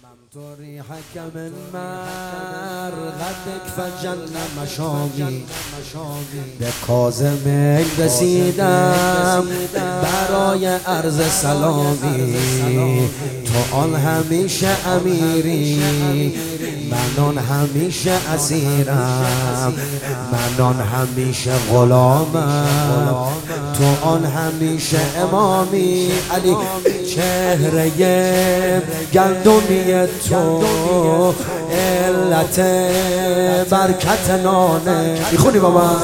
شممت ريحك من مرغدك فجل مشامي به کاظمک رسیدم برای عرض سلامی. تو آن همیشه امیری، من آن همیشه اسیرم، من آن همیشه غلامم، تو آن همیشه امامی. علی چهره گندمی تو علت برکت نانه. میخونی با من؟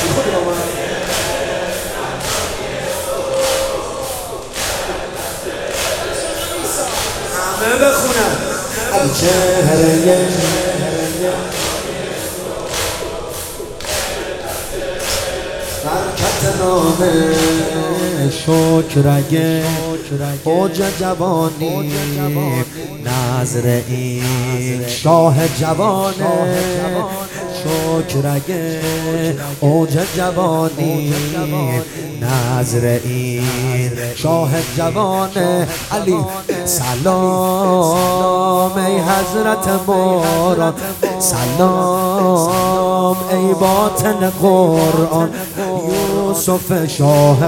همه بخونم. چهره برکت نامه، شکرگه اوج جوانی، نظر این شاه جوانه. شکرگه اوج جوانی، نظر این شاه جوانه. علی سلام ای حضرت مراد، سلام ای باطن قرآن. یوسف شاه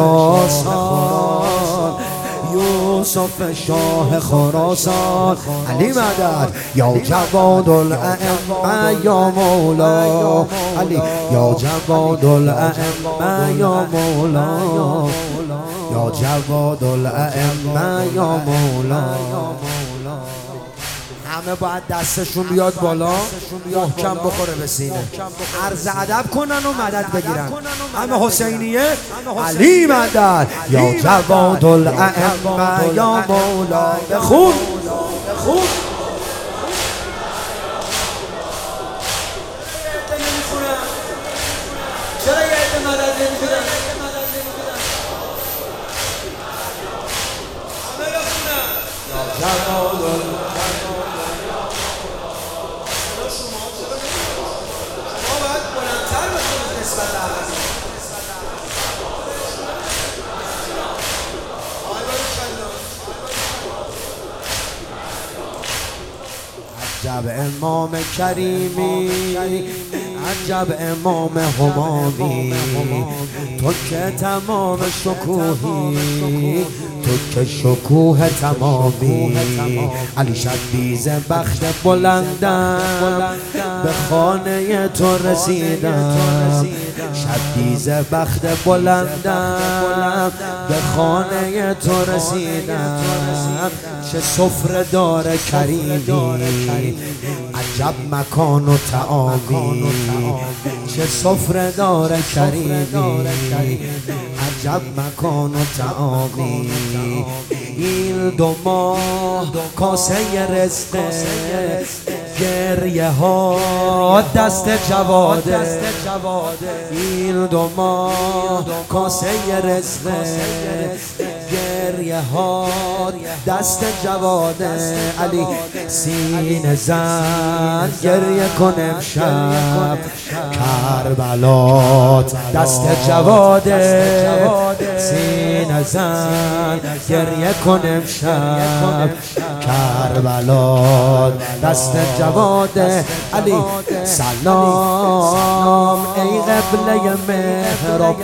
خراسان، یوسف شاه خراسان. علی مدد یا جواد الائمه یا مولا، علی یا جواد الائمه یا مولا، یا جواد الائمه یا مولا. همه باید دستشون بیاد بالا، محکم بخوره به سینه، عرض ادب کنن و مدد بگیرن. همه حسینیه. علی مدد یا جواد الائمه یا مولا. بخون بخون. چرا یه عده مدد نمیگیرن؟ همه بخونن یا جواد الائمه. عجب امام کریمی، عجب امام همامی، تو که تمام شکوهی، تو که شکوه تمامی. علی شبیز بخت بلندم، به خانه تو رسیدم. شبیز بخت بلندم، به خانه تو رسیدم. چه سفره دار کریمی، عجب مکان و طعامی. چه سفره دار کریمی، عجب مکان و طعامی. این دو ماه کاسه رزق، گریه ها دست جواده. این دو ماه کاسه رزق، گریه ها دست جواده. علی سینه زن گریه کن امشب، کربلات دست جواده. سینه زن گریه کن امشب، کربلات دست جواده. علی سلام ای قبله محراب،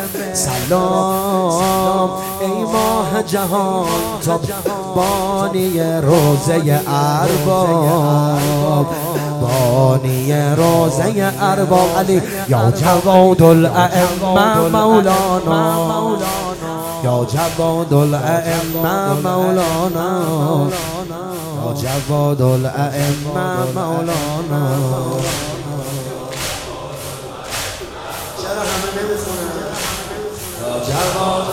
سلام ای ماه جهان تاب، بانی روزه ارباب، بانی روزه ارباب. علی یا جواد الائمه مولانا، یا جواد الائمه مولانا، یا جواد الائمه مولانا. چرا همه نمیخونن؟ یا جواد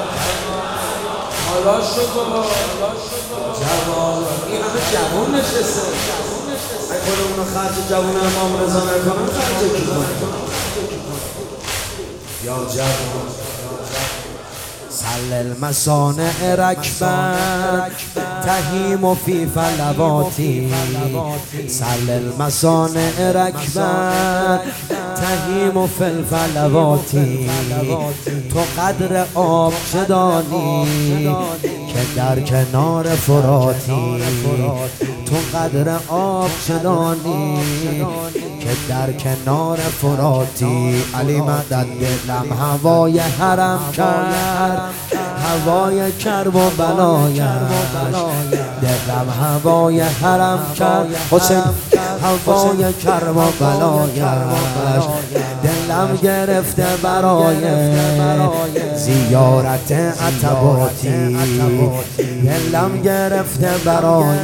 حالا شد بابا، جواد. این همه جوان نشسته، اگه خودمونو خرج جوان امام رضا نکنم خرج کی کنم؟ یا جواد سل المصانع رکبن تهیم فی فلواتی، سل المصانع رکبن تهیم فی الفلواتی. تو قدر آب چه دانی که در کنار فراتی، تو قدر آب چدانی که در کنار فراتی. علی مدد دلم هوای حرم کرد، هوای کرب و بلایش. دلم هوای حرم کرد حسین، هوای کرب و بلایش. دلم گرفته برای زیارت عتباتی، دلم گرفته برای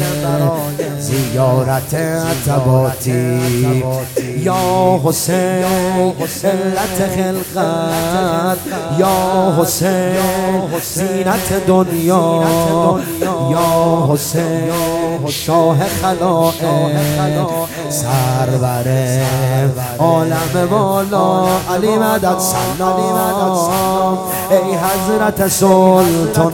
زیارت عتباتی. یا حسین علت خلقت، یا حسین زینت دنیا، یا حسین شاه خلائق، سرور عالم والا. علی مدد سلام، ای حضرت سلطان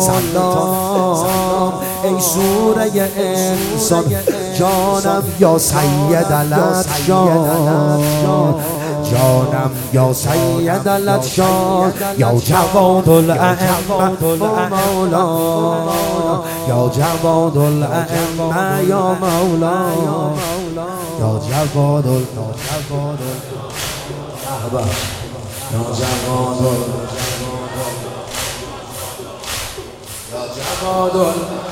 سلام، ای سوره انسان جانم یا سید الاشجان، جانم یا سید الاشجان، یا جواد الائمه مولا، یا جواد الائمه یا مولا، یا جواد یا جواد